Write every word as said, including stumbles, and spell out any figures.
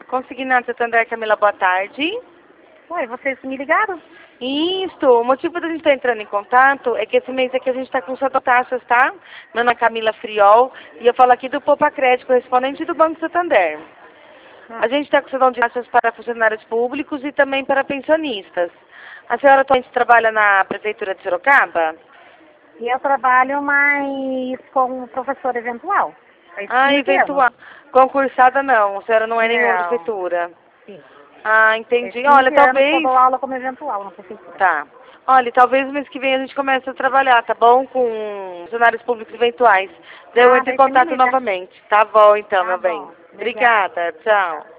Consignado Santander, Camila, boa tarde. Oi, vocês me ligaram? Isso, o motivo da gente estar entrando em contato é que esse mês aqui a gente está com taxas, tá? Meu nome é Camila Friol e eu falo aqui do Poupa Crédito, correspondente do Banco Santander. Ah. A gente está com sedão de taxas para funcionários públicos e também para pensionistas. A senhora atualmente trabalha na Prefeitura de Sorocaba? E eu trabalho mais com professor eventual. É Ah, eventual. Concursada não, a senhora não é nenhuma Não. prefeitura. Sim. Ah, entendi. Faz Olha, quinze anos que talvez... eu dou aula como eventual na prefeitura. Tá. Olha, talvez mês que vem a gente comece a trabalhar, tá bom? Com funcionários públicos eventuais. Daí eu Ah, entro em daí você me contato liga. novamente. Tá bom, então, Tá meu bem. bom. Obrigada. Obrigada. Tchau.